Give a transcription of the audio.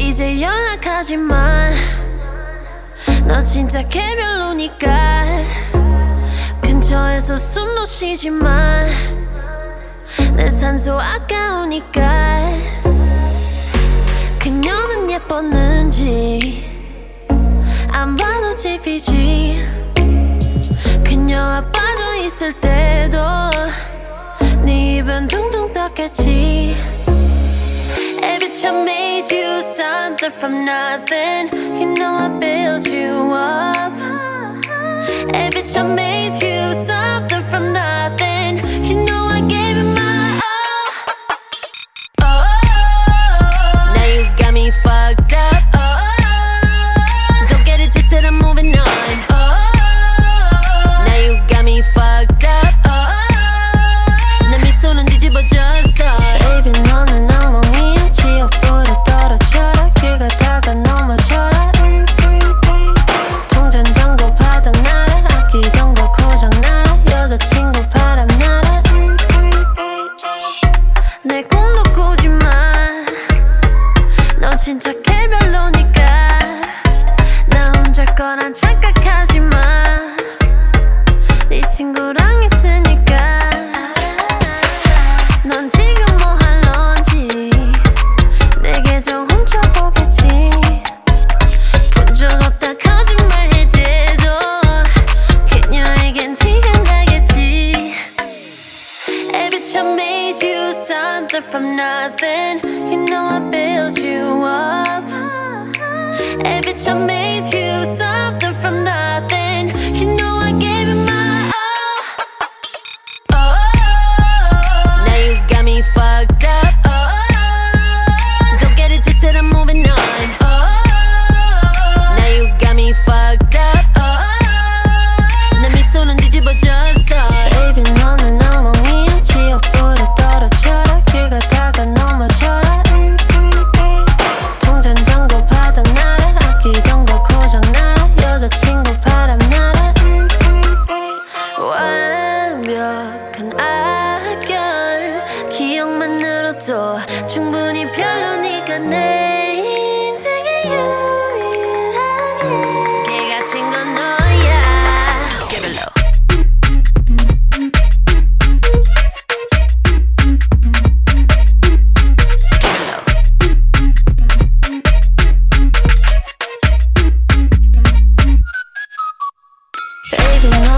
이제 연락하지마. 너 진짜 개별로니까 근처에서 숨도 쉬지마. 내 산소 아까우니까. 그녀는 예뻤는지 안 봐도 찝히지. 그녀와 빠져있을 때도 네 입은 둥둥 떴겠지. Every time I made you something from nothing, you know I built you up. Every time I made you something from nothing, you know I gave you my all. Oh, now you got me fucked up. Oh, don't get it twisted, I'm moving on. Oh, now you got me fucked up. Oh, 내 미소는 뒤집어졌어. Baby 너는 엉망이야. 지옥불에 떨어져라. 길 가다가 넘어져라. 통장 잔고 바닥나라. 아끼던 거 고장나라. 여자친구 바람나라. 내 꿈도 꾸지마. 너 진짜 개별로니까. 나 혼자일 거란 착각하지마. 네 친구랑 있으니까. 넌 지금 뭐 할런지 내 계정 훔쳐보겠지. 본 적 없다 거짓말해대도 그녀에겐 티가 나겠지. Every time I made you something from nothing, you know I built you up. Every time I made you something from nothing, you know I gave you my all. Oh, now you got me fucked up. Oh, don't get it twisted, I'm moving on. Oh, now you got me fucked up. Oh, 내 미소는 뒤집어졌어. Baby 너는 엉망이야. 지옥불에 떨어져라. 길 가다가 넘어져라. 통장 잔고 바닥나라. 아끼던 거 고장나라. 여자친구 바람나라. 완벽한 악연 기억만으로도 충분히 별로니까 내 인생에 유일하게 개 같은 건 너야. 개별로. Baby,